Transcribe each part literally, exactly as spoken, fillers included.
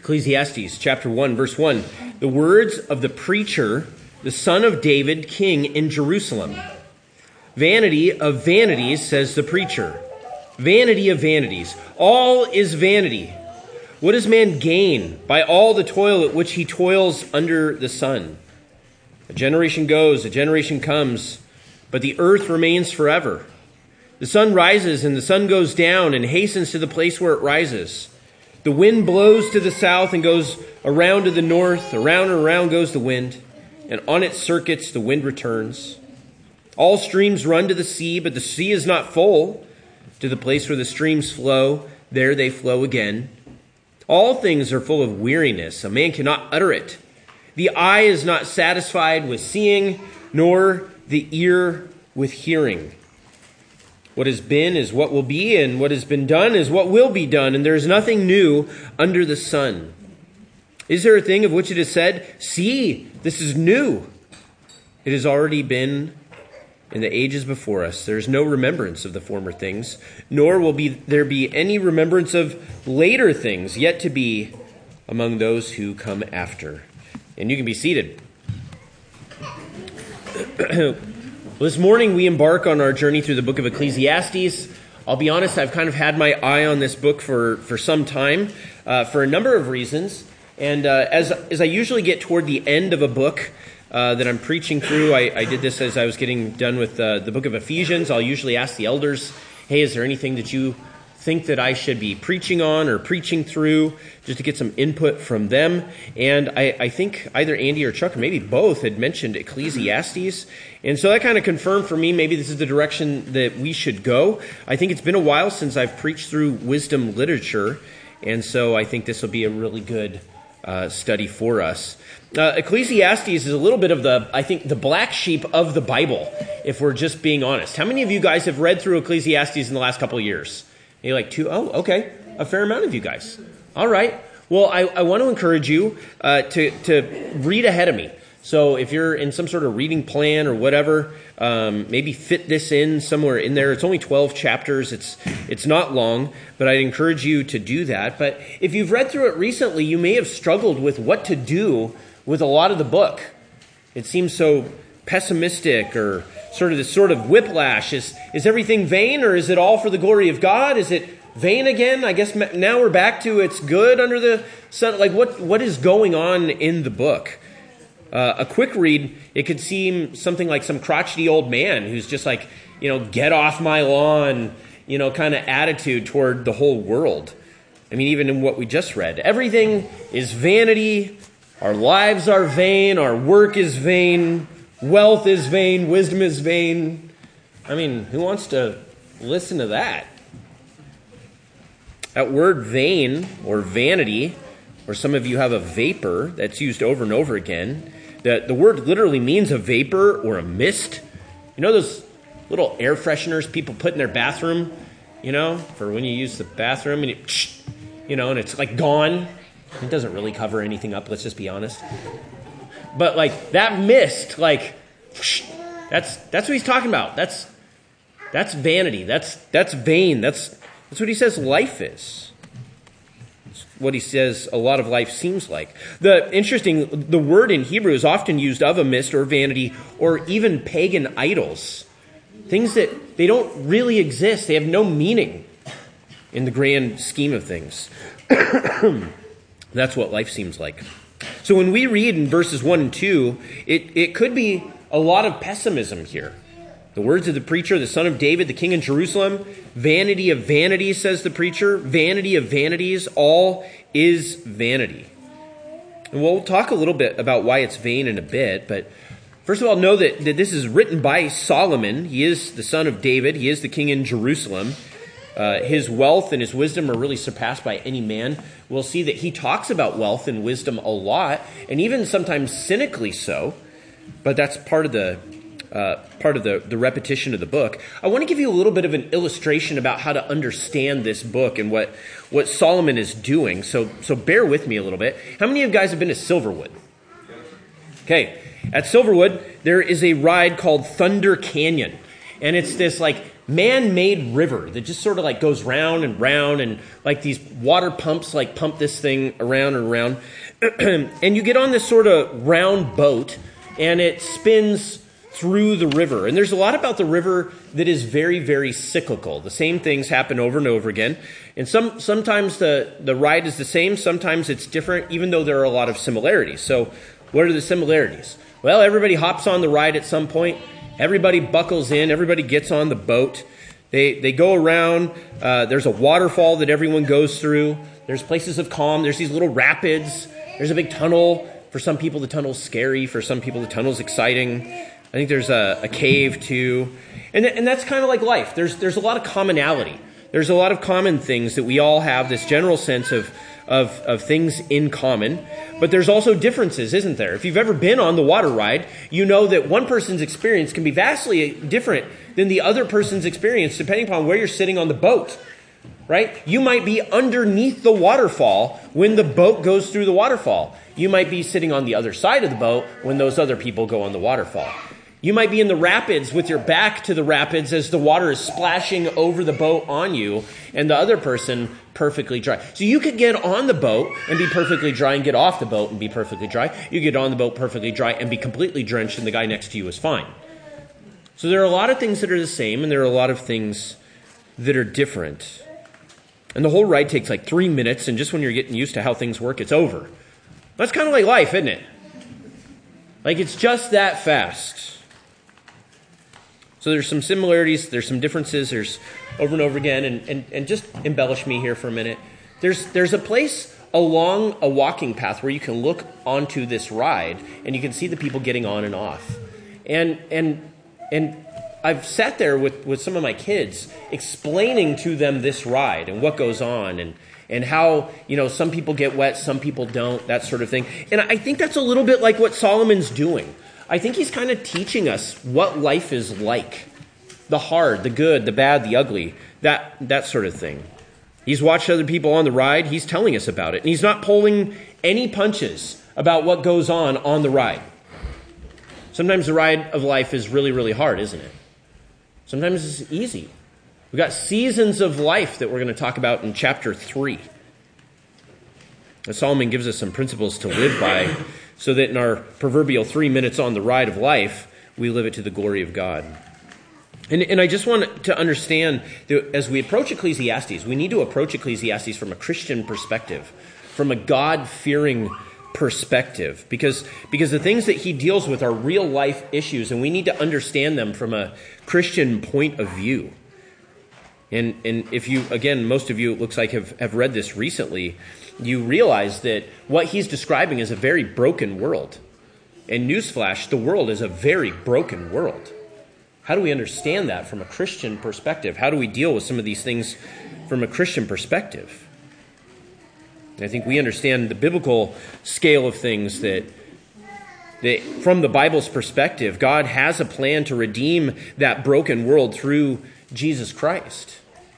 Ecclesiastes chapter one, verse one. The words of the preacher, the son of David, king in Jerusalem. Vanity of vanities, says the preacher. Vanity of vanities. All is vanity. What does man gain by all the toil at which he toils under the sun? A generation goes, a generation comes, but the earth remains forever. The sun rises and the sun goes down and hastens to the place where it rises. The wind blows to the south and goes around to the north. Around and around goes the wind, and on its circuits the wind returns. All streams run to the sea, but the sea is not full. To the place where the streams flow, there they flow again. All things are full of weariness. A man cannot utter it. The eye is not satisfied with seeing, nor the ear with hearing. What has been is what will be, and what has been done is what will be done, and there is nothing new under the sun. Is there a thing of which it is said, "See, this is new"? It has already been in the ages before us. There is no remembrance of the former things, nor will be there be any remembrance of later things yet to be among those who come after. And you can be seated. Well, this morning we embark on our journey through the book of Ecclesiastes. I'll be honest, I've kind of had my eye on this book for, for some time, uh, for a number of reasons. And uh, as, as I usually get toward the end of a book uh, that I'm preaching through, I, I did this as I was getting done with uh, the book of Ephesians. I'll usually ask the elders, hey, is there anything that you think that I should be preaching on or preaching through, just to get some input from them. And I, I think either Andy or Chuck, or maybe both, had mentioned Ecclesiastes. And so that kind of confirmed for me maybe this is the direction that we should go. I think it's been a while since I've preached through wisdom literature, and so I think this will be a really good uh, study for us. Uh, Ecclesiastes is a little bit of the, I think, the black sheep of the Bible, if we're just being honest. How many of you guys have read through Ecclesiastes in the last couple of years? You're like, two? Oh, okay. A fair amount of you guys. All right. Well, I, I want to encourage you uh, to, to read ahead of me. So if you're in some sort of reading plan or whatever, um, maybe fit this in somewhere in there. It's only twelve chapters. It's it's not long, but I'd encourage you to do that. But if you've read through it recently, you may have struggled with what to do with a lot of the book. It seems so pessimistic, or sort of this sort of whiplash. Is is everything vain, or is it all for the glory of God? Is it vain again? I guess now we're back to it's good under the sun. Like what what is going on in the book? Uh, a quick read, it could seem something like some crotchety old man who's just like, you know, get off my lawn, you know, kind of attitude toward the whole world. I mean, even in what we just read, everything is vanity. Our lives are vain. Our work is vain. Wealth is vain. Wisdom is vain. I mean, who wants to listen to that? That word vain or vanity, or some of you have a vapor that's used over and over again. The, the word literally means a vapor or a mist. You know those little air fresheners people put in their bathroom, you know, for when you use the bathroom, and it, you know, and it's like gone. It doesn't really cover anything up, let's just be honest. But like that mist, like that's that's what he's talking about. That's that's vanity. That's that's vain. That's that's what he says life is. What he says a lot of life seems like. The interesting, the word in Hebrew is often used of a mist or vanity or even pagan idols. Things that they don't really exist. They have no meaning in the grand scheme of things. That's what life seems like. So when we read in verses one and two, it, it could be a lot of pessimism here. The words of the preacher, the son of David, the king in Jerusalem, vanity of vanities, says the preacher, vanity of vanities, all is vanity. And we'll talk a little bit about why it's vain in a bit, but first of all, know that, that this is written by Solomon. He is the son of David. He is the king in Jerusalem. Uh, his wealth and his wisdom are really surpassed by any man. We'll see that he talks about wealth and wisdom a lot, and even sometimes cynically so, but that's part of the Uh, part of the, the repetition of the book. I want to give you a little bit of an illustration about how to understand this book and what, what Solomon is doing. So, so bear with me a little bit. How many of you guys have been to Silverwood? Okay. At Silverwood, there is a ride called Thunder Canyon. And it's this like man-made river that just sort of like goes round and round, and like these water pumps like pump this thing around and around. And you get on this sort of round boat, and it spins through the river. And there's a lot about the river that is very, very cyclical. The same things happen over and over again. And some sometimes the, the ride is the same, sometimes it's different, even though there are a lot of similarities. So what are the similarities? Well, everybody hops on the ride at some point. Everybody buckles in. Everybody gets on the boat. They they go around. Uh, there's a waterfall that everyone goes through. There's places of calm. There's these little rapids. There's a big tunnel. For some people, the tunnel's scary. For some people, the tunnel's exciting. I think there's a, a cave too. And, th- and that's kind of like life. There's there's a lot of commonality. There's a lot of common things that we all have, this general sense of, of, of things in common. But there's also differences, isn't there? If you've ever been on the water ride, you know that one person's experience can be vastly different than the other person's experience, depending upon where you're sitting on the boat. Right? You might be underneath the waterfall when the boat goes through the waterfall. You might be sitting on the other side of the boat when those other people go on the waterfall. You might be in the rapids with your back to the rapids as the water is splashing over the boat on you, and the other person perfectly dry. So you could get on the boat and be perfectly dry, and get off the boat and be perfectly dry. You get on the boat perfectly dry and be completely drenched, and the guy next to you is fine. So there are a lot of things that are the same, and there are a lot of things that are different. And the whole ride takes like three minutes, and just when you're getting used to how things work, it's over. That's kind of like life, isn't it? Like, it's just that fast. So there's some similarities, there's some differences, there's over and over again, and, and, and just embellish me here for a minute. There's there's a place along a walking path where you can look onto this ride, and you can see the people getting on and off. And and and I've sat there with, with some of my kids explaining to them this ride and what goes on, and and how, you know, some people get wet, some people don't, that sort of thing. And I think that's a little bit like what Solomon's doing. I think he's kind of teaching us what life is like. The hard, the good, the bad, the ugly, that that sort of thing. He's watched other people on the ride. He's telling us about it. And he's not pulling any punches about what goes on on the ride. Sometimes the ride of life is really, really hard, isn't it? Sometimes it's easy. We've got seasons of life that we're going to talk about in chapter three. And Solomon gives us some principles to live by, so that in our proverbial three minutes on the ride of life, we live it to the glory of God. And, and I just want to understand that as we approach Ecclesiastes, we need to approach Ecclesiastes from a Christian perspective, from a God-fearing perspective, because, because the things that he deals with are real-life issues, and we need to understand them from a Christian point of view. And, and if you, again, most of you, it looks like, have, have read this recently, you realize that what he's describing is a very broken world. And newsflash, the world is a very broken world. How do we understand that from a Christian perspective? How do we deal with some of these things from a Christian perspective? And I think we understand the biblical scale of things, that, that from the Bible's perspective, God has a plan to redeem that broken world through Jesus Christ.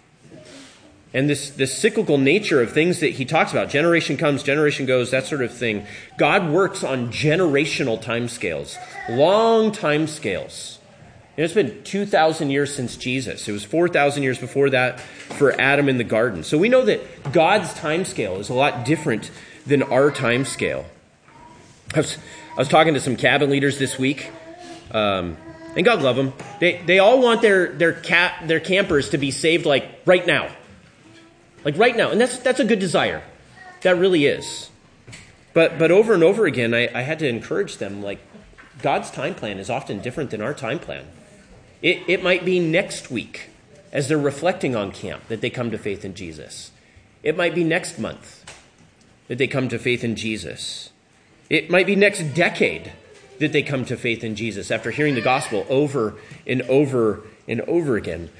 And this, this cyclical nature of things that he talks about, generation comes, generation goes, that sort of thing. God works on generational timescales, long timescales. And it's been two thousand years since Jesus. It was four thousand years before that for Adam in the garden. So we know that God's timescale is a lot different than our timescale. I was, I was talking to some cabin leaders this week, um, and God love them. They they all want their their cat their campers to be saved like right now. Like right now. And that's that's a good desire. That really is. But but over and over again, I, I had to encourage them, like, God's time plan is often different than our time plan. It it might be next week, as they're reflecting on camp, that they come to faith in Jesus. It might be next month that they come to faith in Jesus. It might be next decade that they come to faith in Jesus after hearing the gospel over and over and over again.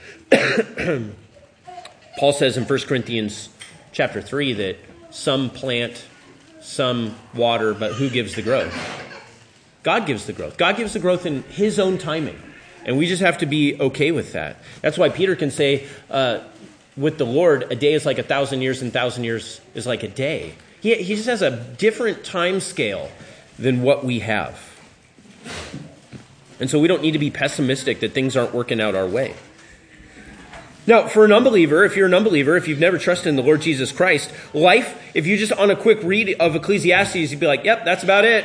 Paul says in First Corinthians chapter three that some plant, some water, but who gives the growth? God gives the growth. God gives the growth in his own timing. And we just have to be okay with that. That's why Peter can say, uh, with the Lord, a day is like a thousand years, and a thousand years is like a day. He, he just has a different time scale than what we have. And so we don't need to be pessimistic that things aren't working out our way. Now, for an unbeliever, if you're an unbeliever, if you've never trusted in the Lord Jesus Christ, life, if you just on a quick read of Ecclesiastes, you'd be like, yep, that's about it.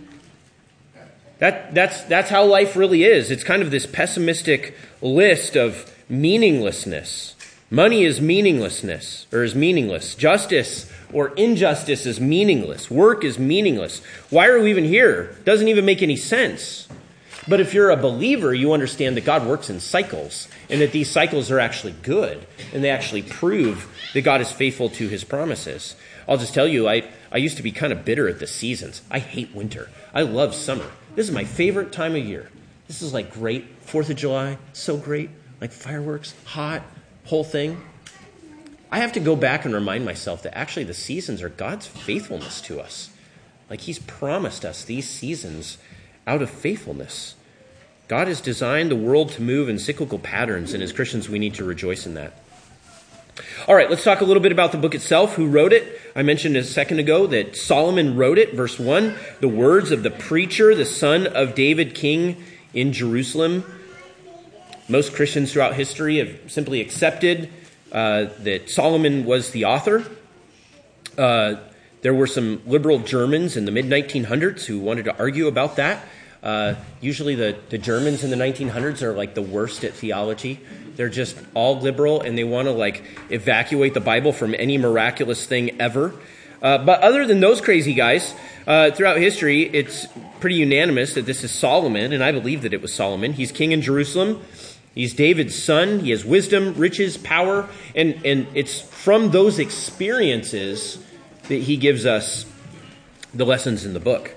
That, that's, that's how life really is. It's kind of this pessimistic list of meaninglessness. Money is meaninglessness, or is meaningless. Justice or injustice is meaningless. Work is meaningless. Why are we even here? Doesn't even make any sense. But if you're a believer, you understand that God works in cycles, and that these cycles are actually good, and they actually prove that God is faithful to his promises. I'll just tell you, I, I used to be kind of bitter at the seasons. I hate winter. I love summer. This is my favorite time of year. This is like great. Fourth of July, so great. Like fireworks, hot, whole thing. I have to go back and remind myself that actually the seasons are God's faithfulness to us. Like he's promised us these seasons out of faithfulness. God has designed the world to move in cyclical patterns, and as Christians, we need to rejoice in that. All right, let's talk a little bit about the book itself. Who wrote it? I mentioned a second ago that Solomon wrote it. Verse one, the words of the preacher, the son of David, king in Jerusalem. Most Christians throughout history have simply accepted uh, that Solomon was the author. Uh, there were some liberal Germans in the mid nineteen hundreds who wanted to argue about that. Uh, usually the, the Germans in the nineteen hundreds are like the worst at theology. They're just all liberal, and they want to like evacuate the Bible from any miraculous thing ever. Uh, but other than those crazy guys, uh, throughout history, it's pretty unanimous that this is Solomon, and I believe that it was Solomon. He's king in Jerusalem. He's David's son. He has wisdom, riches, power, and, and it's from those experiences that he gives us the lessons in the book.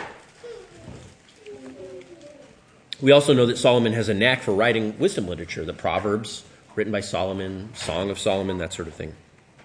We also know that Solomon has a knack for writing wisdom literature, the Proverbs, written by Solomon, Song of Solomon, that sort of thing.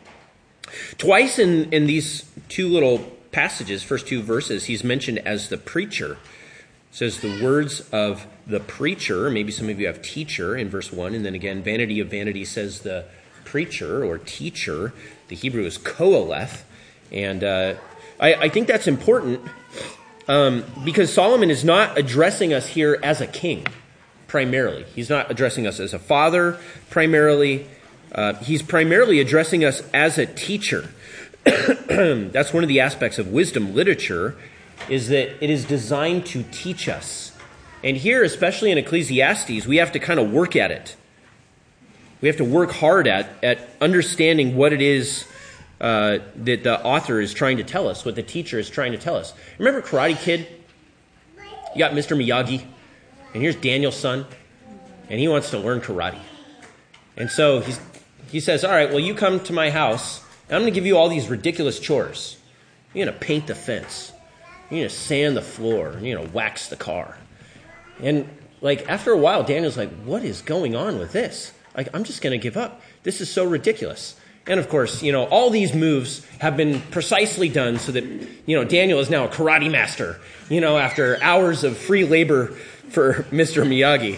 Twice in, in these two little passages, first two verses, he's mentioned as the preacher. It says the words of the preacher, maybe some of you have teacher in verse one, and then again, vanity of vanity says the preacher or teacher. The Hebrew is koheleth, and uh, I, I think that's important. Um, because Solomon is not addressing us here as a king, primarily. He's not addressing us as a father, primarily. Uh, he's primarily addressing us as a teacher. That's one of the aspects of wisdom literature, is that it is designed to teach us. And here, especially in Ecclesiastes, we have to kind of work at it. We have to work hard at, at understanding what it is Uh, that the author is trying to tell us, what the teacher is trying to tell us. Remember Karate Kid? You got Mister Miyagi, and here's Daniel's son, and he wants to learn karate. And so he's, he says, all right, well, you come to my house, and I'm going to give you all these ridiculous chores. You're going to paint the fence. You're going to sand the floor. And you're going to wax the car. And like after a while, Daniel's like, what is going on with this? Like, I'm just going to give up. This is so ridiculous. And of course, you know, all these moves have been precisely done so that, you know, Daniel is now a karate master, you know, after hours of free labor for Mister Miyagi.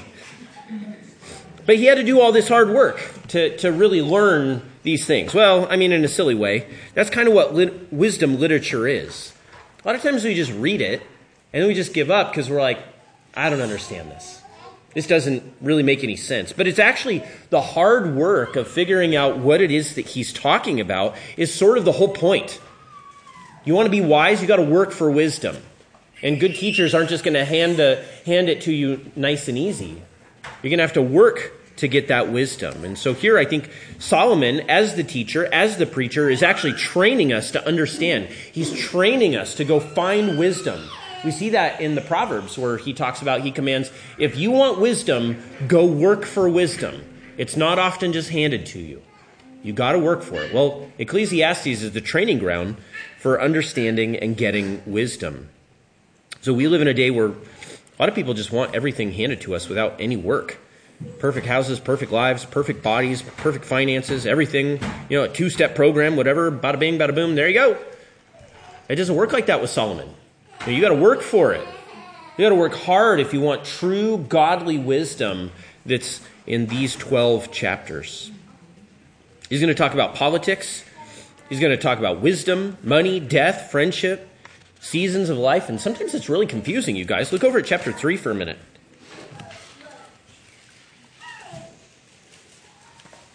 But he had to do all this hard work to, to really learn these things. Well, I mean, in a silly way, that's kind of what lit- wisdom literature is. A lot of times we just read it and then we just give up because we're like, I don't understand this. This doesn't really make any sense. But it's actually the hard work of figuring out what it is that he's talking about is sort of the whole point. You want to be wise, you got to work for wisdom. And good teachers aren't just going to hand a, hand it to you nice and easy. You're going to have to work to get that wisdom. And so here I think Solomon, as the teacher, as the preacher, is actually training us to understand. He's training us to go find wisdom. We see that in the Proverbs where he talks about, he commands, if you want wisdom, go work for wisdom. It's not often just handed to you. You got to work for it. Well, Ecclesiastes is the training ground for understanding and getting wisdom. So we live in a day where a lot of people just want everything handed to us without any work. Perfect houses, perfect lives, perfect bodies, perfect finances, everything, you know, a two-step program, whatever, bada bing, bada boom, there you go. It doesn't work like that with Solomon. You got to work for it. You got to work hard if you want true godly wisdom that's in these twelve chapters. He's going to talk about politics. He's going to talk about wisdom, money, death, friendship, seasons of life. And sometimes it's really confusing, you guys. Look over at chapter three for a minute.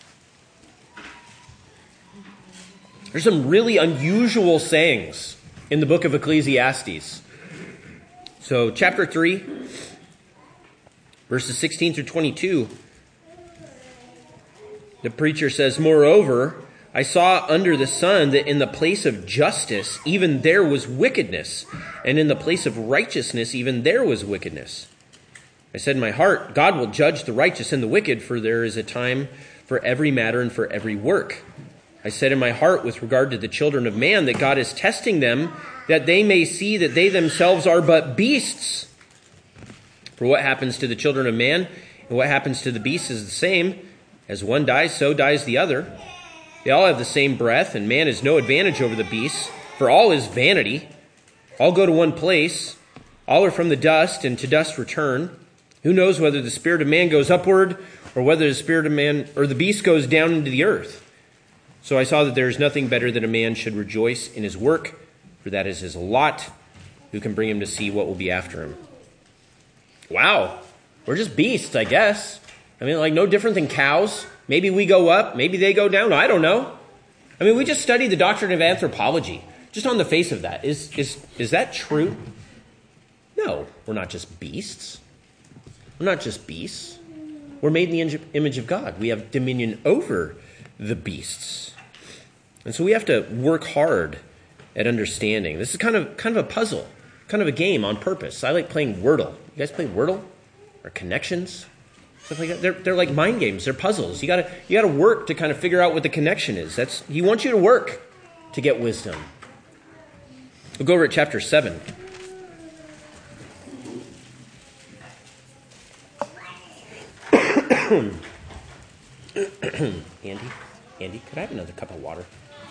There's some really unusual sayings in the book of Ecclesiastes. So chapter three, verses sixteen through twenty-two, the preacher says, "Moreover, I saw under the sun that in the place of justice, even there was wickedness, and in the place of righteousness, even there was wickedness. I said in my heart, God will judge the righteous and the wicked, for there is a time for every matter and for every work. I said in my heart with regard to the children of man that God is testing them, that they may see that they themselves are but beasts. For what happens to the children of man and what happens to the beasts is the same. As one dies, so dies the other. They all have the same breath, and man has no advantage over the beasts, for all is vanity. All go to one place. All are from the dust, and to dust return. Who knows whether the spirit of man goes upward, or whether the spirit of man or the beast goes down into the earth? So I saw that there is nothing better than a man should rejoice in his work, for that is his lot. Who can bring him to see what will be after him?" Wow, we're just beasts, I guess. I mean, like no different than cows. Maybe we go up, maybe they go down. I don't know. I mean, we just studied the doctrine of anthropology. Just on the face of that, is is is that true? No, we're not just beasts. We're not just beasts. We're made in the image of God. We have dominion over the beasts. And so we have to work hard at understanding. This is kind of kind of a puzzle, kind of a game on purpose. I like playing Wordle. You guys play Wordle? Or Connections? Stuff like that. They're, they're like mind games. They're puzzles. You gotta you gotta work to kind of figure out what the connection is. That's he wants you to work to get wisdom. We'll go over at chapter seven. Andy, Andy, could I have another cup of water?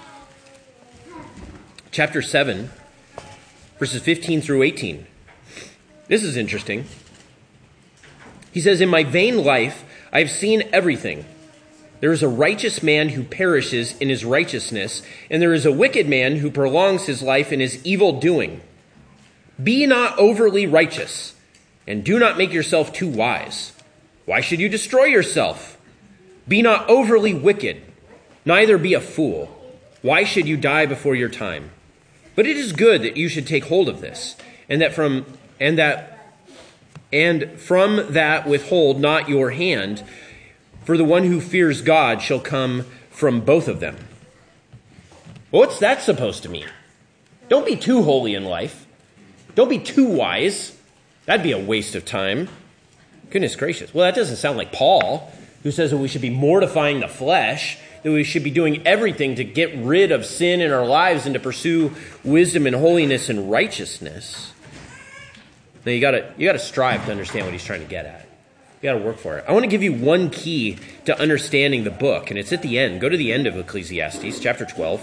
Chapter seven, verses fifteen through eighteen. This is interesting. He says, "In my vain life, I have seen everything. There is a righteous man who perishes in his righteousness, and there is a wicked man who prolongs his life in his evil doing. Be not overly righteous, and do not make yourself too wise. Why should you destroy yourself? Be not overly wicked, neither be a fool. Why should you die before your time? But it is good that you should take hold of this, and that from and that and from that withhold not your hand, for the one who fears God shall come from both of them." Well, what's that supposed to mean? Don't be too holy in life. Don't be too wise. That'd be a waste of time. Goodness gracious. Well, that doesn't sound like Paul, who says that we should be mortifying the flesh, that we should be doing everything to get rid of sin in our lives and to pursue wisdom and holiness and righteousness. Now, you gotta, you gotta strive to understand what he's trying to get at. You gotta work for it. I want to give you one key to understanding the book, and it's at the end. Go to the end of Ecclesiastes, chapter twelve.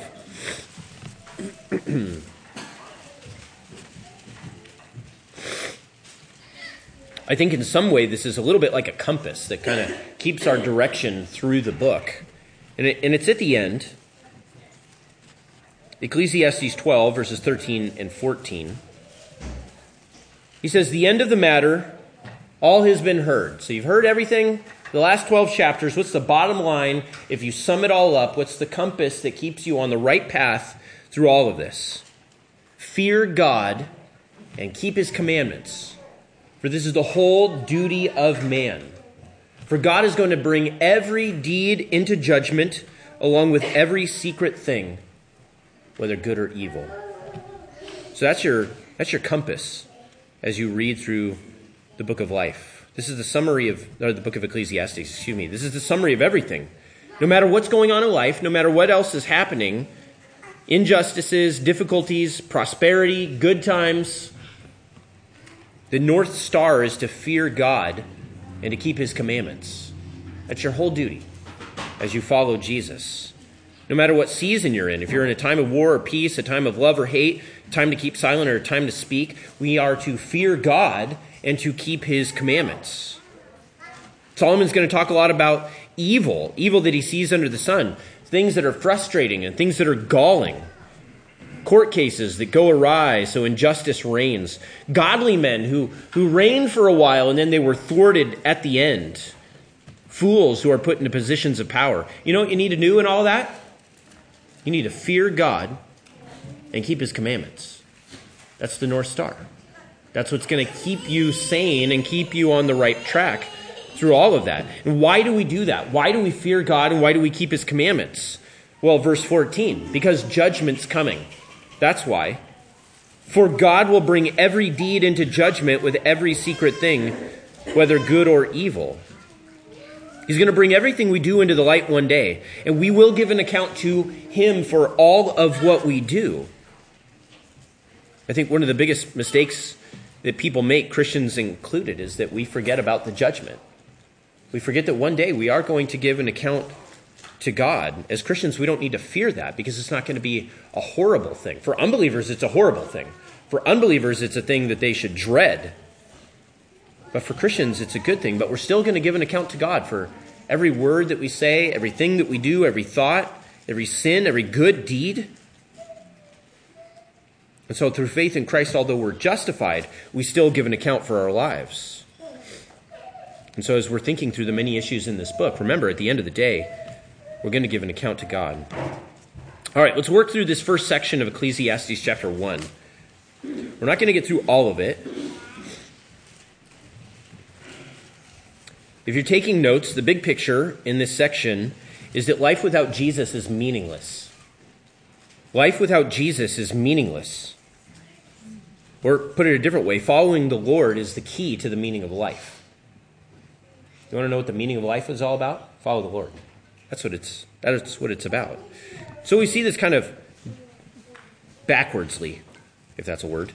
I think in some way this is a little bit like a compass that kind of keeps our direction through the book. And, it, and it's at the end. Ecclesiastes twelve, verses thirteen and fourteen. He says, "The end of the matter, all has been heard." So you've heard everything, the last twelve chapters. What's the bottom line? If you sum it all up, what's the compass that keeps you on the right path through all of this? Fear God and keep his commandments. For this is the whole duty of man. For God is going to bring every deed into judgment, along with every secret thing, whether good or evil. So that's your that's your compass as you read through the book of life. This is the summary of, or the book of Ecclesiastes, excuse me. This is the summary of everything. No matter what's going on in life, no matter what else is happening, injustices, difficulties, prosperity, good times, the North Star is to fear God and to keep his commandments. That's your whole duty as you follow Jesus. No matter what season you're in, if you're in a time of war or peace, a time of love or hate, a time to keep silent or a time to speak, we are to fear God and to keep his commandments. Solomon's going to talk a lot about evil, evil that he sees under the sun, things that are frustrating and things that are galling. Court cases that go awry so injustice reigns. Godly men who, who reigned for a while and then they were thwarted at the end. Fools who are put into positions of power. You know what you need to do in all that? You need to fear God and keep his commandments. That's the North Star. That's what's going to keep you sane and keep you on the right track through all of that. And why do we do that? Why do we fear God and why do we keep his commandments? Well, verse fourteen, because judgment's coming. That's why. For God will bring every deed into judgment with every secret thing, whether good or evil. He's going to bring everything we do into the light one day, and we will give an account to him for all of what we do. I think one of the biggest mistakes that people make, Christians included, is that we forget about the judgment. We forget that one day we are going to give an account to God. As Christians, we don't need to fear that because it's not going to be a horrible thing. For unbelievers, it's a horrible thing. For unbelievers, it's a thing that they should dread. But for Christians, it's a good thing. But we're still going to give an account to God for every word that we say, everything that we do, every thought, every sin, every good deed. And so through faith in Christ, although we're justified, we still give an account for our lives. And so as we're thinking through the many issues in this book, remember, at the end of the day, we're going to give an account to God. All right, let's work through this first section of Ecclesiastes chapter one. We're not going to get through all of it. If you're taking notes, the big picture in this section is that life without Jesus is meaningless. Life without Jesus is meaningless. Or put it a different way, following the Lord is the key to the meaning of life. You want to know what the meaning of life is all about? Follow the Lord. That's what it's, that's what it's about. So we see this kind of backwardsly, if that's a word.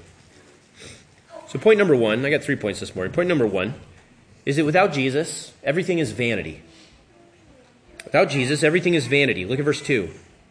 So point number one, I got three points this morning. Point number one is that without Jesus, everything is vanity. Without Jesus, everything is vanity. Look at verse two.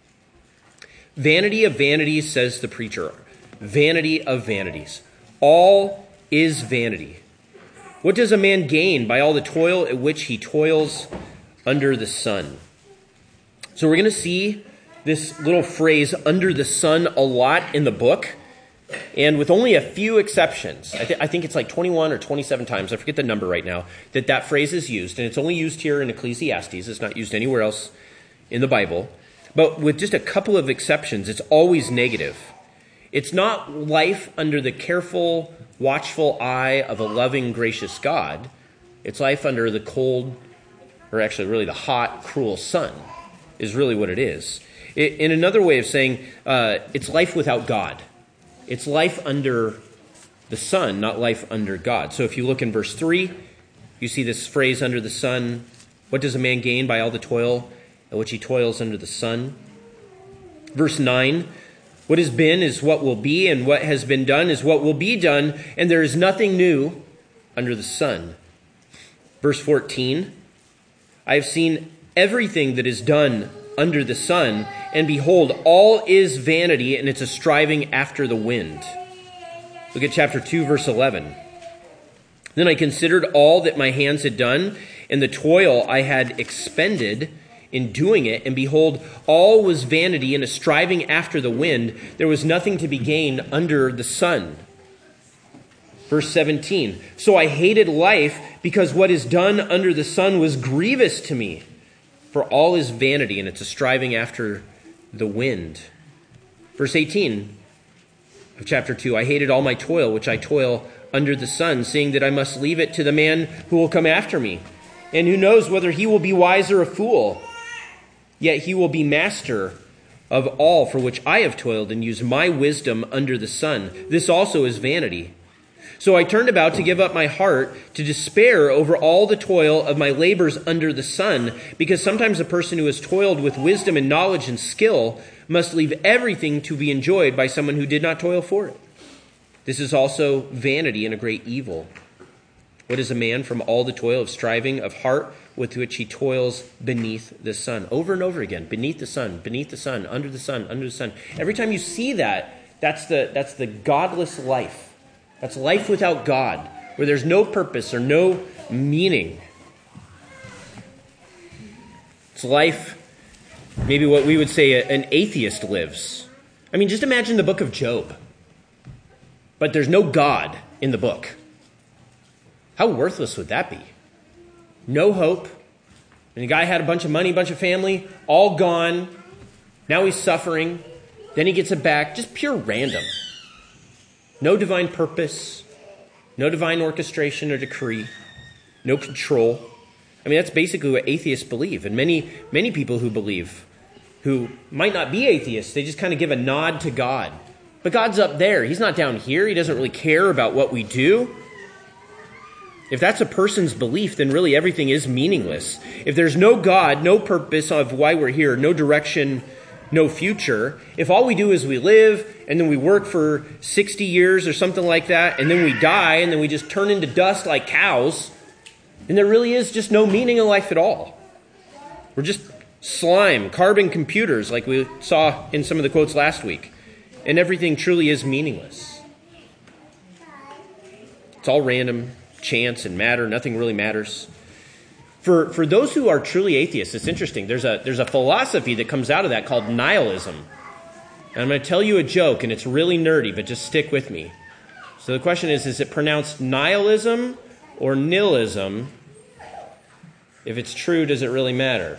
Vanity of vanities, says the preacher. Vanity of vanities. All is vanity. What does a man gain by all the toil at which he toils under the sun? So we're going to see this little phrase, under the sun, a lot in the book. And with only a few exceptions, I, th- I think it's like twenty-one or twenty-seven times, I forget the number right now, that that phrase is used. And it's only used here in Ecclesiastes. It's not used anywhere else in the Bible. But with just a couple of exceptions, it's always negative. It's not life under the careful, watchful eye of a loving, gracious God. It's life under the cold, or actually really the hot, cruel sun is really what it is. It, in another way of saying, uh, it's life without God. It's life under the sun, not life under God. So if you look in verse three, you see this phrase, under the sun. What does a man gain by all the toil at which he toils under the sun? Verse nine, what has been is what will be, and what has been done is what will be done, and there is nothing new under the sun. Verse fourteen, I have seen everything that is done under the sun, and behold, all is vanity, and it's a striving after the wind. Look at chapter two, verse eleven. Then I considered all that my hands had done, and the toil I had expended in doing it, and behold, all was vanity and a striving after the wind. There was nothing to be gained under the sun. Verse seventeen, so I hated life because what is done under the sun was grievous to me. For all is vanity, and it's a striving after the wind. Verse eighteen of chapter two, I hated all my toil, which I toil under the sun, seeing that I must leave it to the man who will come after me. And who knows whether he will be wise or a fool? Yet he will be master of all for which I have toiled and used my wisdom under the sun. This also is vanity. So I turned about to give up my heart to despair over all the toil of my labors under the sun, because sometimes a person who has toiled with wisdom and knowledge and skill must leave everything to be enjoyed by someone who did not toil for it. This is also vanity and a great evil. What is a man from all the toil of striving of heart with which he toils beneath the sun? Over and over again, beneath the sun, beneath the sun, under the sun, under the sun. Every time you see that, that's the that's the godless life. That's life without God, where there's no purpose or no meaning. It's life, maybe what we would say an atheist lives. I mean, just imagine the book of Job. But there's no God in the book. How worthless would that be? No hope. And the guy had a bunch of money, a bunch of family, all gone. Now he's suffering. Then he gets it back. Just pure random. No divine purpose. No divine orchestration or decree. No control. I mean, that's basically what atheists believe. And many, many people who believe, who might not be atheists, they just kind of give a nod to God. But God's up there. He's not down here. He doesn't really care about what we do. If that's a person's belief, then really everything is meaningless. If there's no God, no purpose of why we're here, no direction, no future, if all we do is we live and then we work for sixty years or something like that, and then we die and then we just turn into dust like cows, then there really is just no meaning in life at all. We're just slime, carbon computers like we saw in some of the quotes last week. And everything truly is meaningless. It's all random, chance, and matter. Nothing really matters. For for those who are truly atheists, it's interesting. There's a there's a philosophy that comes out of that called nihilism. And I'm going to tell you a joke, and it's really nerdy, but just stick with me. So the question is, is it pronounced nihilism or nihilism? If it's true, does it really matter?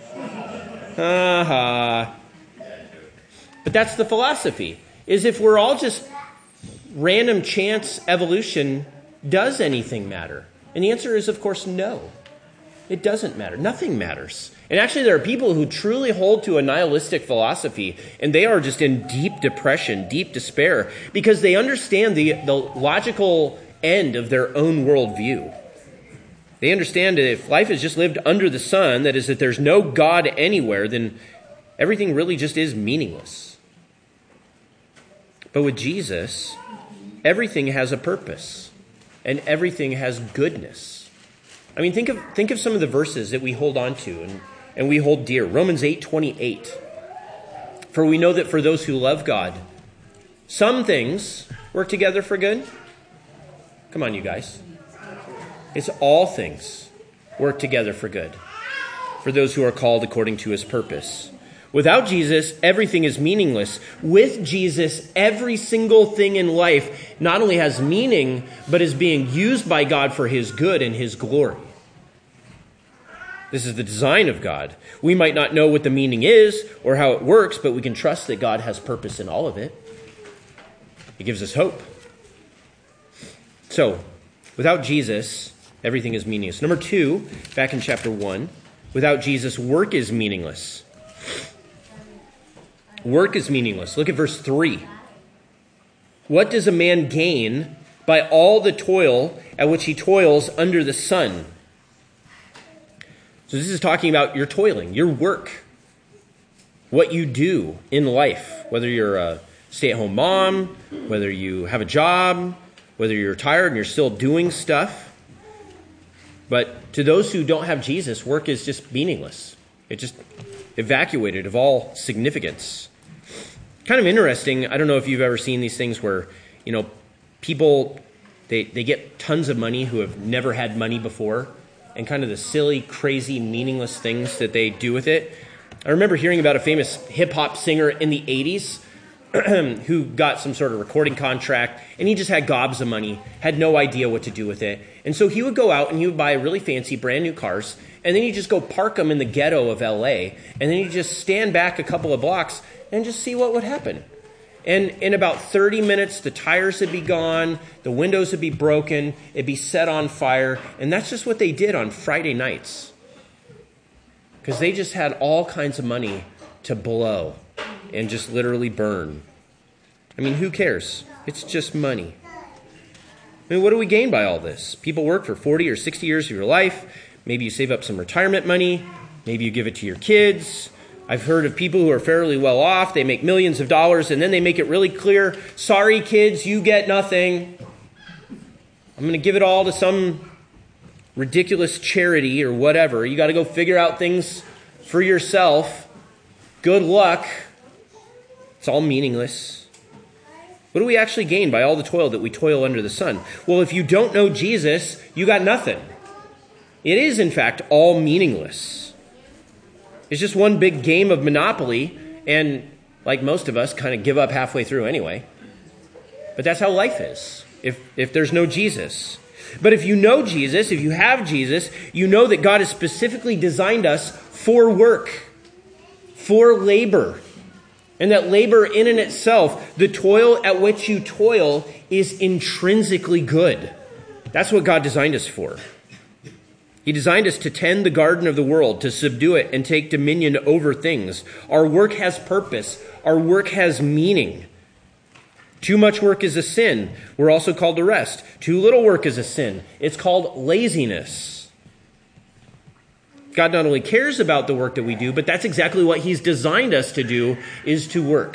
Ha-ha. But that's the philosophy, is if we're all just random chance evolution, does anything matter? And the answer is, of course, no. It doesn't matter. Nothing matters. And actually, there are people who truly hold to a nihilistic philosophy, and they are just in deep depression, deep despair, because they understand the, the logical end of their own worldview. They understand that if life is just lived under the sun, that is, that there's no God anywhere, then everything really just is meaningless. But with Jesus, everything has a purpose, and everything has goodness. I mean, think of think of some of the verses that we hold on to and, and we hold dear. Romans eight twenty-eight. For we know that for those who love God, some things work together for good. Come on, you guys. It's all things work together for good, for those who are called according to his purpose. Without Jesus, everything is meaningless. With Jesus, every single thing in life not only has meaning, but is being used by God for his good and his glory. This is the design of God. We might not know what the meaning is or how it works, but we can trust that God has purpose in all of it. It gives us hope. So, without Jesus, everything is meaningless. Number two, back in chapter one, without Jesus, work is meaningless. Work is meaningless. Look at verse three. What does a man gain by all the toil at which he toils under the sun? So this is talking about your toiling, your work, what you do in life, whether you're a stay-at-home mom, whether you have a job, whether you're tired and you're still doing stuff. But to those who don't have Jesus, work is just meaningless. It just evacuated of all significance. Kind of interesting. I don't know if you've ever seen these things where, you know, people, they, they get tons of money who have never had money before, and kind of the silly, crazy, meaningless things that they do with it. I remember hearing about a famous hip-hop singer in the eighties who got some sort of recording contract, and he just had gobs of money, had no idea what to do with it. And so he would go out and he would buy really fancy, brand new cars, and then he'd just go park them in the ghetto of L A, and then he'd just stand back a couple of blocks and just see what would happen. And in about thirty minutes, the tires would be gone, the windows would be broken, it'd be set on fire, and that's just what they did on Friday nights. Because they just had all kinds of money to blow and just literally burn. I mean, who cares? It's just money. I mean, what do we gain by all this? People work for forty or sixty years of your life. Maybe you save up some retirement money. Maybe you give it to your kids. I've heard of people who are fairly well off. They make millions of dollars, and then they make it really clear, sorry, kids, you get nothing. I'm going to give it all to some ridiculous charity or whatever. You got to go figure out things for yourself. Good luck. It's all meaningless. What do we actually gain by all the toil that we toil under the sun? Well, if you don't know Jesus, you got nothing. It is, in fact, all meaningless. It's just one big game of Monopoly, and like most of us, kind of give up halfway through anyway. But that's how life is, if, if there's no Jesus. But if you know Jesus, if you have Jesus, you know that God has specifically designed us for work, for labor, And that labor in and itself, the toil at which you toil, is intrinsically good. That's what God designed us for. He designed us to tend the garden of the world, to subdue it and take dominion over things. Our work has purpose. Our work has meaning. Too much work is a sin. We're also called to rest. Too little work is a sin. It's called laziness. God not only cares about the work that we do, but that's exactly what he's designed us to do, is to work.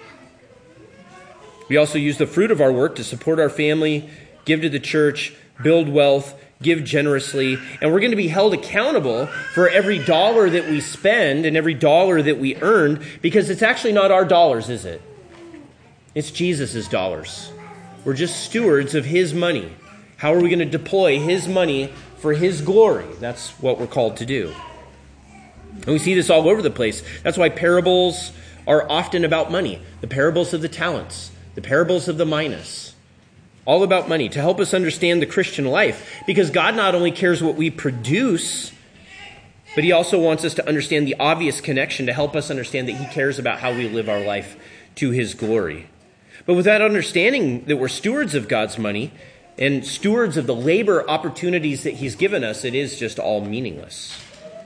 We also use the fruit of our work to support our family, give to the church, build wealth, give generously, and we're going to be held accountable for every dollar that we spend and every dollar that we earn, because it's actually not our dollars, is it? It's Jesus' dollars. We're just stewards of his money. How are we going to deploy his money for his glory? That's what we're called to do. And we see this all over the place. That's why parables are often about money. The parables of the talents, the parables of the minas. All about money, to help us understand the Christian life. Because God not only cares what we produce, but he also wants us to understand the obvious connection to help us understand that he cares about how we live our life to his glory. But without understanding that we're stewards of God's money and stewards of the labor opportunities that he's given us, it is just all meaningless.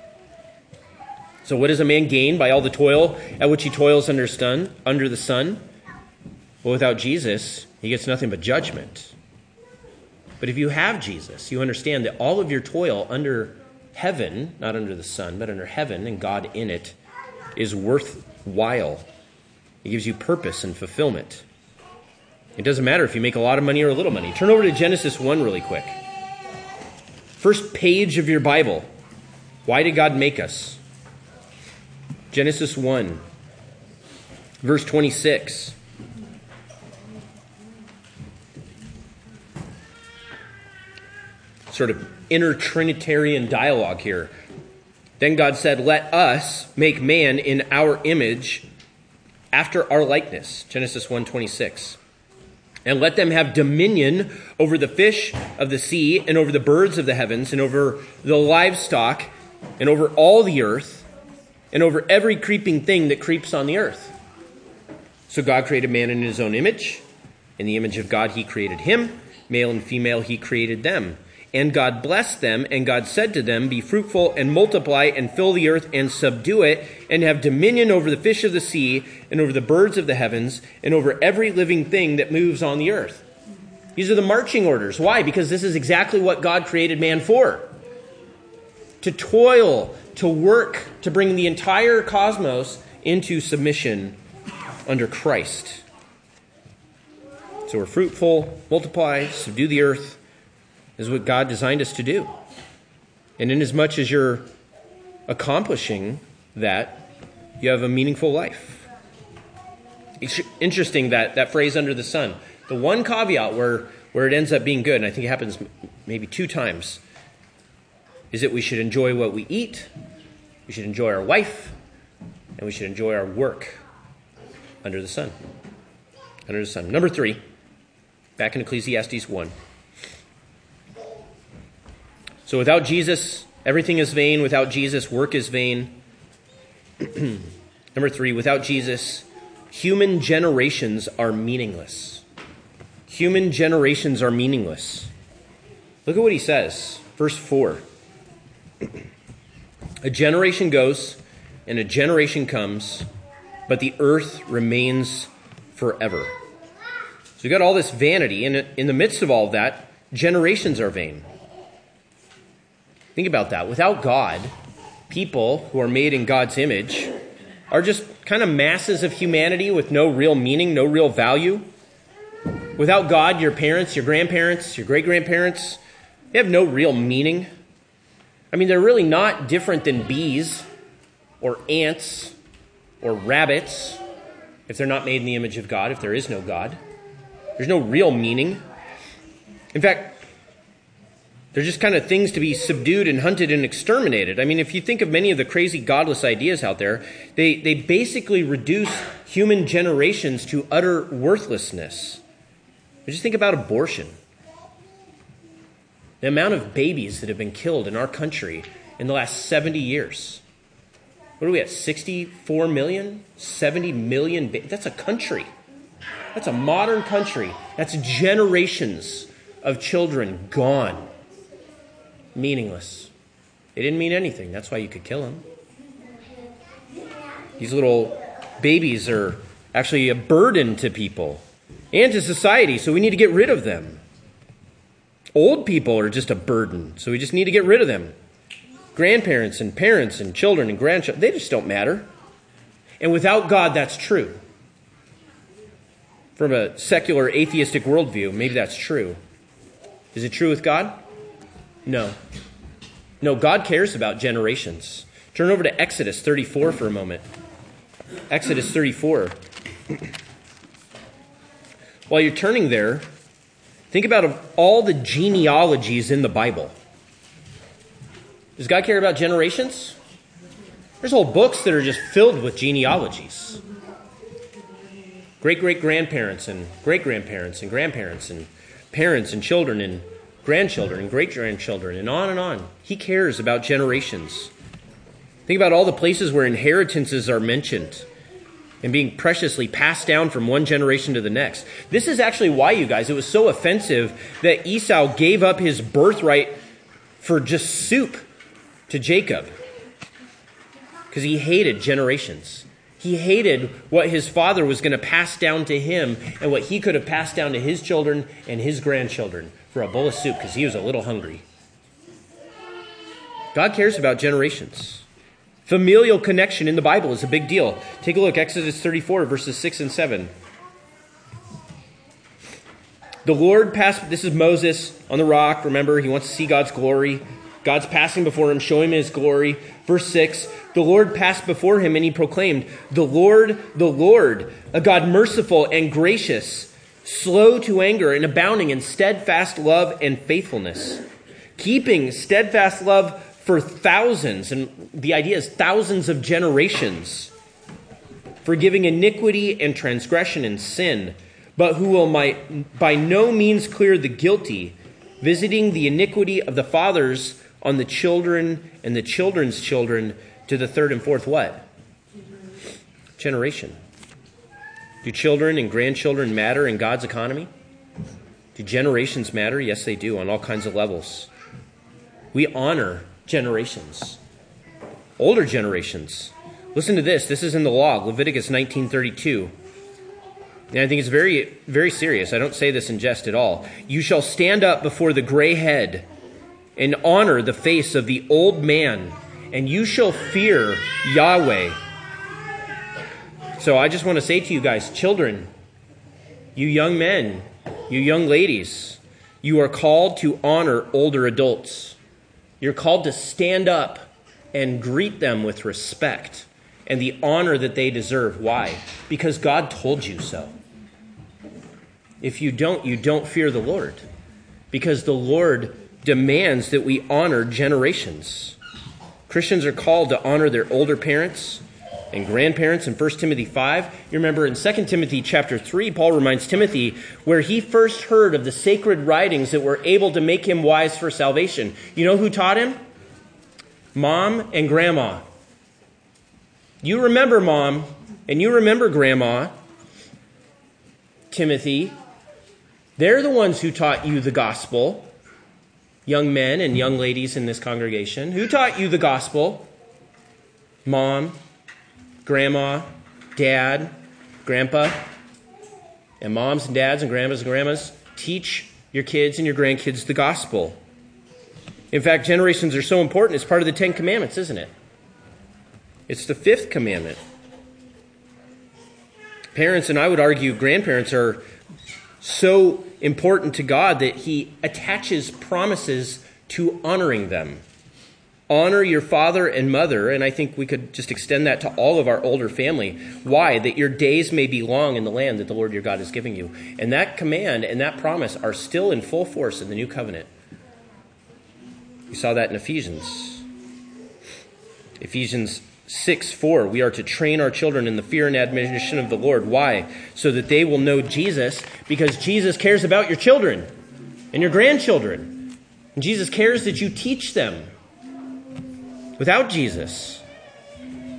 So what does a man gain by all the toil at which he toils under sun, under the sun? Well, without Jesus, he gets nothing but judgment. But if you have Jesus, you understand that all of your toil under heaven, not under the sun, but under heaven and God in it, is worthwhile. It gives you purpose and fulfillment. It doesn't matter if you make a lot of money or a little money. Turn over to Genesis one really quick. First page of your Bible. Why did God make us? Genesis one, verse twenty-six. Sort of inner Trinitarian dialogue here. Then God said, "Let us make man in our image, after our likeness." Genesis one twenty-six. "And let them have dominion over the fish of the sea, and over the birds of the heavens, and over the livestock, and over all the earth, and over every creeping thing that creeps on the earth." So God created man in his own image. In the image of God he created him. Male and female he created them. And God blessed them, and God said to them, "Be fruitful and multiply and fill the earth and subdue it, and have dominion over the fish of the sea and over the birds of the heavens and over every living thing that moves on the earth." These are the marching orders. Why? Because this is exactly what God created man for. To toil, to work, to bring the entire cosmos into submission under Christ. So we're fruitful, multiply, subdue the earth, is what God designed us to do. And inasmuch as you're accomplishing that, you have a meaningful life. It's interesting that, that phrase, under the sun. The one caveat where, where it ends up being good, and I think it happens maybe two times, is that we should enjoy what we eat, we should enjoy our wife, and we should enjoy our work under the sun. Under the sun. Number three, back in Ecclesiastes one. So without Jesus, everything is vain. Without Jesus, work is vain. Number three, without Jesus, human generations are meaningless. Human generations are meaningless. Look at what he says. Verse four. "A generation goes and a generation comes, but the earth remains forever." So you've got all this vanity, and in the midst of all of that, generations are vain. Think about that. Without God, people who are made in God's image are just kind of masses of humanity with no real meaning, no real value. Without God, your parents, your grandparents, your great-grandparents, they have no real meaning. I mean, they're really not different than bees or ants or rabbits if they're not made in the image of God, if there is no God. There's no real meaning. In fact, they're just kind of things to be subdued and hunted and exterminated. I mean, if you think of many of the crazy godless ideas out there, they, they basically reduce human generations to utter worthlessness. Just think about abortion. The amount of babies that have been killed in our country in the last seventy years. What are we at? sixty-four million? seventy million? Ba- That's a country. That's a modern country. That's generations of children gone. Meaningless. They didn't mean anything. That's why you could kill them. These little babies are actually a burden to people and to society, so we need to get rid of them. Old people are just a burden, so we just need to get rid of them. Grandparents and parents and children and grandchildren, they just don't matter. And without God, that's true. From a secular atheistic worldview, maybe that's true. Is it true with God? No. No, God cares about generations. Turn over to Exodus thirty-four for a moment. Exodus thirty-four. While you're turning there, think about all the genealogies in the Bible. Does God care about generations? There's whole books that are just filled with genealogies. Great-great-grandparents and great-grandparents and grandparents and parents and children and grandchildren and great-grandchildren and on and on. He cares about generations. Think about all the places where inheritances are mentioned and being preciously passed down from one generation to the next. This is actually why, you guys, it was so offensive that Esau gave up his birthright for just soup to Jacob. Because he hated generations. He hated what his father was going to pass down to him and what he could have passed down to his children and his grandchildren for a bowl of soup because he was a little hungry. God cares about generations. Familial connection in the Bible is a big deal. Take a look, Exodus thirty-four, verses six and seven. The Lord passed, this is Moses on the rock, remember, he wants to see God's glory. God's passing before him, showing him his glory. Verse six, the Lord passed before him and he proclaimed, the Lord, the Lord, a God merciful and gracious, slow to anger and abounding in steadfast love and faithfulness, keeping steadfast love for thousands, and the idea is thousands of generations, forgiving iniquity and transgression and sin, but who will might, by no means clear the guilty, visiting the iniquity of the fathers on the children and the children's children to the third and fourth what? Generation. Do children and grandchildren matter in God's economy? Do generations matter? Yes, they do, on all kinds of levels. We honor generations. Older generations. Listen to this. This is in the law, Leviticus nineteen thirty-two. And I think it's very, very serious. I don't say this in jest at all. You shall stand up before the gray head and honor the face of the old man, and you shall fear Yahweh. So I just want to say to you guys, children, you young men, you young ladies, you are called to honor older adults. You're called to stand up and greet them with respect and the honor that they deserve. Why? Because God told you so. If you don't, you don't fear the Lord. Because the Lord demands that we honor generations. Christians are called to honor their older parents and grandparents in First Timothy five. You remember in Second Timothy chapter three, Paul reminds Timothy where he first heard of the sacred writings that were able to make him wise for salvation. You know who taught him? Mom and grandma. You remember mom and you remember grandma, Timothy. They're the ones who taught you the gospel. Young men and young ladies in this congregation. Who taught you the gospel? Mom, grandma, dad, grandpa. And moms and dads and grandmas and grandmas, teach your kids and your grandkids the gospel. In fact, generations are so important. It's part of the Ten Commandments, isn't it? It's the fifth commandment. Parents, and I would argue grandparents, are so important to God that he attaches promises to honoring them. Honor your father and mother, and I think we could just extend that to all of our older family. Why? That your days may be long in the land that the Lord your God is giving you. And that command and that promise are still in full force in the new covenant. We saw that in Ephesians. Ephesians six four, we are to train our children in the fear and admonition of the Lord. Why? So that they will know Jesus, because Jesus cares about your children and your grandchildren. And Jesus cares that you teach them. Without Jesus,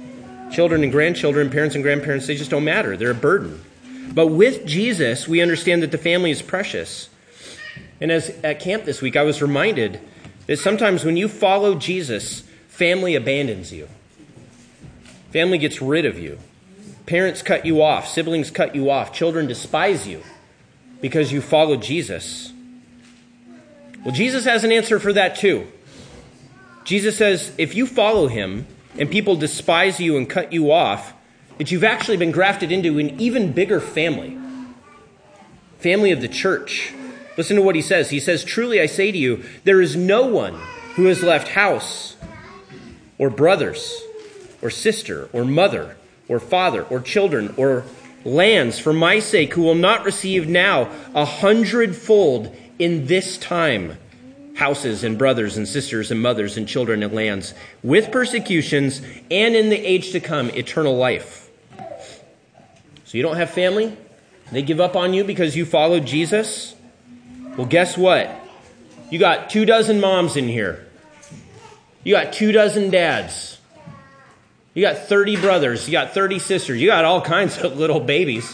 Children and grandchildren, parents and grandparents, they just don't matter. They're a burden. But with Jesus, we understand that the family is precious. And as at camp this week, I was reminded that sometimes when you follow Jesus, family abandons you. Family gets rid of you. Parents cut you off. Siblings cut you off. Children despise you because you follow Jesus. Well, Jesus has an answer for that too. Jesus says, if you follow him and people despise you and cut you off, that you've actually been grafted into an even bigger family. Family of the church. Listen to what he says. He says, truly I say to you, there is no one who has left house or brothers or sister or mother or father or children or lands for my sake who will not receive now a hundredfold in this time houses and brothers and sisters and mothers and children and lands with persecutions and in the age to come eternal life. So you don't have family? They give up on you because you followed Jesus? Well, guess what? You got two dozen moms in here. You got two dozen dads. You got thirty brothers. You got thirty sisters. You got all kinds of little babies.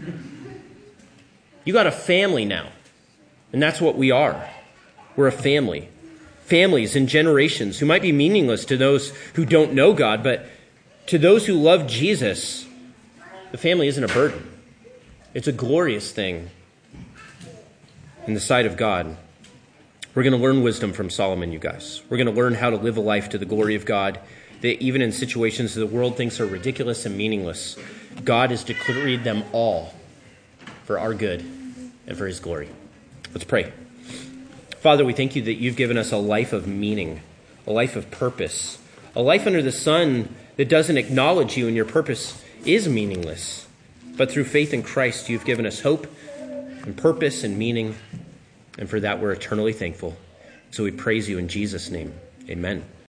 You got a family now. And that's what we are. We're a family. Families and generations who might be meaningless to those who don't know God, but to those who love Jesus, the family isn't a burden. It's a glorious thing in the sight of God. We're going to learn wisdom from Solomon, you guys. We're going to learn how to live a life to the glory of God, that even in situations that the world thinks are ridiculous and meaningless, God has decreed them all for our good and for his glory. Let's pray. Father, we thank you that you've given us a life of meaning, a life of purpose, a life under the sun that doesn't acknowledge you and your purpose is meaningless. But through faith in Christ, you've given us hope and purpose and meaning, and for that we're eternally thankful. So we praise you in Jesus' name. Amen.